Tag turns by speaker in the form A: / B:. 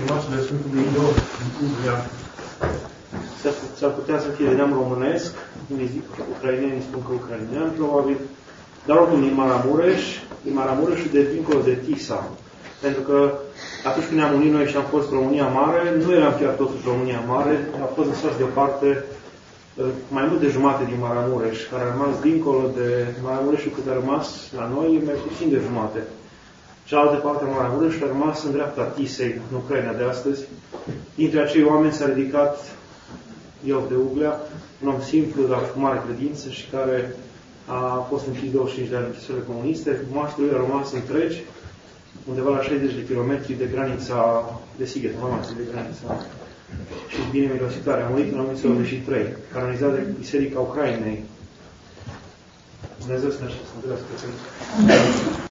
A: urmașele Sfântului Ior din Ugrea. S-ar putea să fie de neam românesc, unii zic ucraineni, spun că ucrainean, probabil, dar oricum din Maramureș și de dincolo de Tisa. Pentru că atunci când ne-am unit noi și am fost România Mare, nu eram chiar totuși România Mare, a fost lăsați deoparte mai mult de jumate din Maramureș, care a rămas dincolo de Maramureșul cât a rămas la noi, mai puțin de jumate. Cealaltă parte a Maramureșului a rămas în dreapta Tisei, în Ucraina de astăzi. Dintre acei oameni s-a ridicat eu de Uglea, un om simplu, dar cu mare credință și care a fost închis 25 de ani în închisorile comuniste. Moaștele lui a rămas întregi, undeva la 60 de kilometri de granița de Sighet, de granița. Și bine mirositoare. A murit în 1983, canonizat de Biserica Ucrainei. Dumnezeu să ne aștept să întâlnească.